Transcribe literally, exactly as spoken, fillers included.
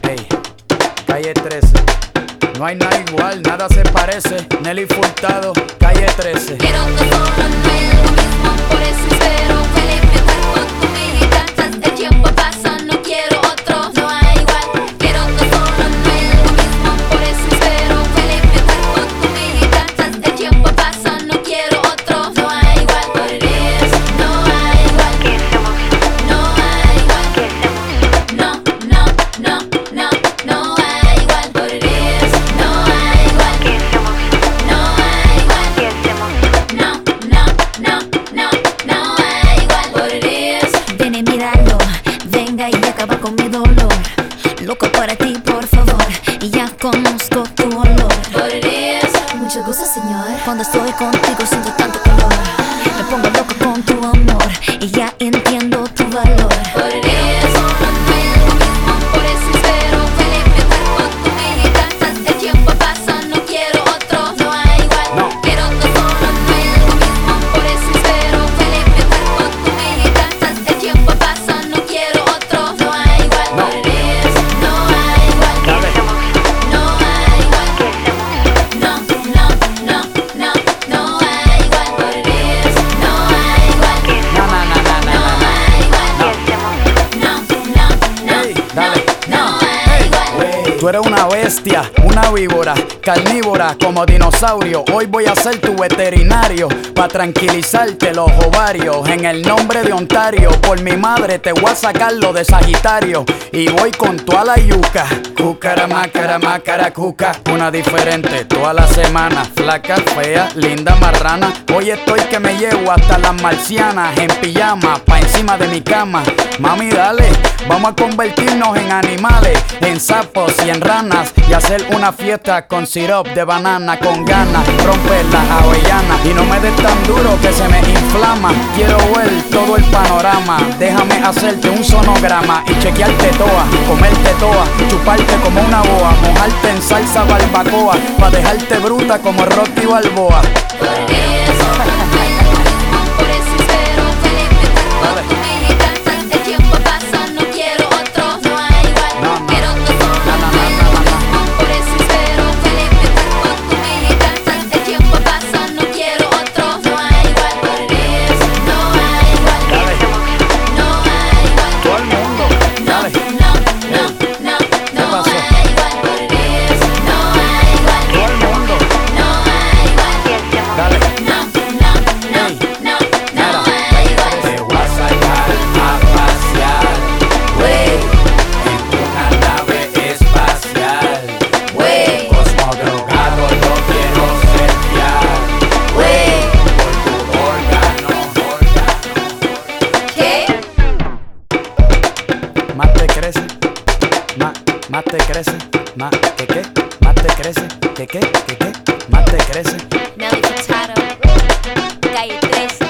Ey, calle trece. No hay nada igual, nada se parece. Nelly Furtado, calle trece. Quiero tu solo, no es lo mismo, por eso espero que limpie tu cuerpo, tú me encantas. El tiempo pasa, no quiero otro, no hay igual. Quiero tu solo, no es lo mismo, por eso espero que limpie tu cuerpo, tú me encantas. El tiempo pasa, no quiero otro, no hay igual. Por eso no hay igual. ¿Qué hacemos? No hay igual. ¿Qué hacemos? No, no, no, no, no hay igual. Por eso no hay igual. ¿Qué hacemos? No hay igual. ¿Qué hacemos? No, no, no, no, no hay igual. Por eso Ven y míralo, venga y acaba con mi dolor. Loco para ti, por favor, y ya conozco tu olor. por eso Mucho gusto, señor. Cuando estoy contigo siento tanto calor. Me pongo loco con tu amor y ya entiendo tu valor. por eso no es lo mismo, por eso espero que limpie tu cuerpo, tú me encantas. El tiempo pasa, no quiero otro, no hay igual. No. Quiero tu solo, no es lo mismo, por eso espero que limpie tu cuerpo, tú me encantas. El tiempo pasa, no quiero otro, no hay igual. No. Por eso no hay igual. ¿Qué Dale. hacemos? No hay igual. ¿Qué hacemos? No, no, no, no, no hay igual. Por eso no hay igual. ¿Qué Na, hacemos? na, na, na, na, No na, na. hay igual. ¿Qué hacemos? No, no, no, Ey, dale. no hay igual. Tú eres una bestia, una víbora, carnívora como dinosaurio. Hoy voy a ser tu veterinario pa' tranquilizarte los ovarios. En el nombre de Ontario, por mi madre te voy a sacar lo de Sagitario. Y voy con toda la yuca. Cúcara, mácara, mácara, cuca. Una diferente toda la semana. Flaca, fea, linda, marrana. Hoy estoy que me llevo hasta las marcianas en pijama, pa' encima de mi cama. Mami, dale, vamos a convertirnos en animales, en sapos y en ranas, y hacer una fiesta con syrup de banana con ganas. Romper la avellana y no me des tan duro que se me inflama. Quiero ver todo el panorama. Déjame hacerte un sonograma y chequearte toa, comerte toa, chuparte como una boa, mojarte en salsa barbacoa, pa' dejarte bruta como Rocky Balboa. Por eso no es lo mismo, por eso espero que limpie tu cuerpo, tú me encantas. El tiempo pasa, no quiero otro, no hay igual. No, no. Quiero tu solo, No, no, no es no, lo no, no. mismo, por eso espero que limpie tu cuerpo, tú me encantas. El tiempo pasa, no quiero otro, no hay igual. Por eso no hay igual. ¿Qué Dale. hacemos? No hay igual. Todo el mundo, No, dale. no, no, no, no pasó? hay igual. Por eso no hay igual. Todo el mundo, No hay igual. ¿Qué hacemos? dale. No, no, no, Ey. no, Mira, no hay igual. te voy a sacar a pasear, Wey, en una nave espacial. wey, Cosmo drogado, lo quiero setear. wey. Por tu órgano, órgano. ¿Qué? Más te crece, más, más te crece, más que qué, más te crece, que qué, que qué, más te crece. Nelly Furtado, calle trece.